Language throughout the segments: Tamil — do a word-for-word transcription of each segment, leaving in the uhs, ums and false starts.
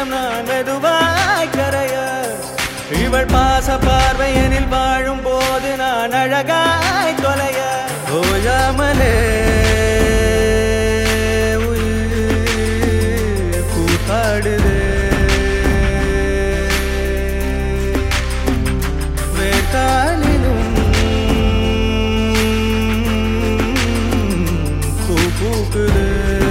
நிமிஷம் நான் மெதுவாய் கரைய இவள் பாச பார்வையனில் வாழும் போது நான் அழகாய் தொலைய ஓயாமலே உயிர் கூத்தாடுதே வேட்டாளிலும் பூ பூக்குது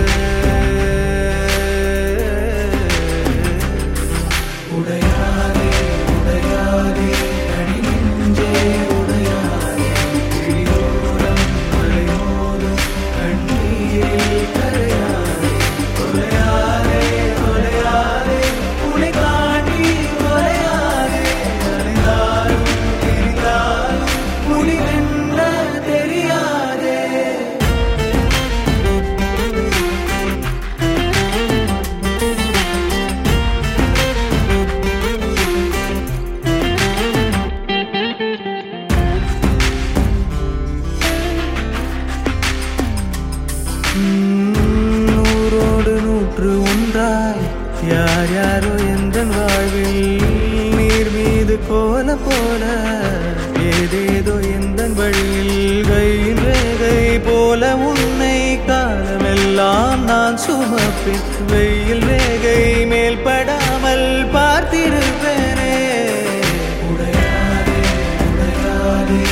நூறோடு நூற்று ஒன்றாய் யார் யாரோ எந்த வாழ்வில் நீர் மீது கோல போல ஏதேதோ எந்த வழியில் கையின் ரேகை போல உன்னை காலமெல்லாம் நான் சுமப்பேன் வெயில் ரேகை மேல் படாமல் பார்த்திருப்பேனே உடையாதே உடையாதே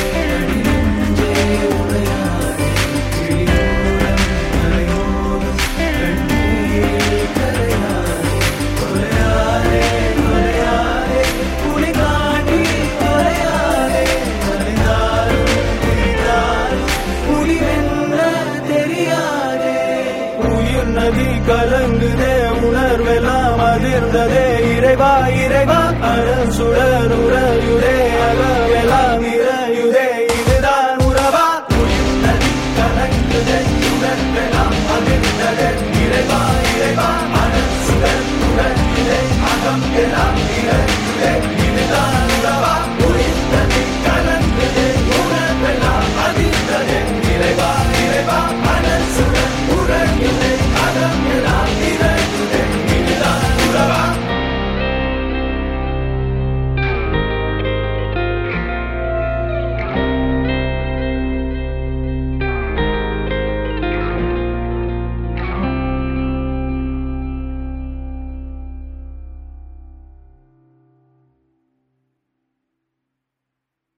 நதி கலங்குதே உணர்வெல்லாம் அதிர்ந்ததே இறைவா இறைவா அறம் சுடர் உறையுதே அகவெல்லாம் இறையுதே இதுதான் உறவா உயிர் நதி கலங்குதே உணர்வெல்லாம் அதிர்ந்ததே இறைவா இறைவா அறம் சுடர் உறையுதே அகம் எல்லாம் இறையுதே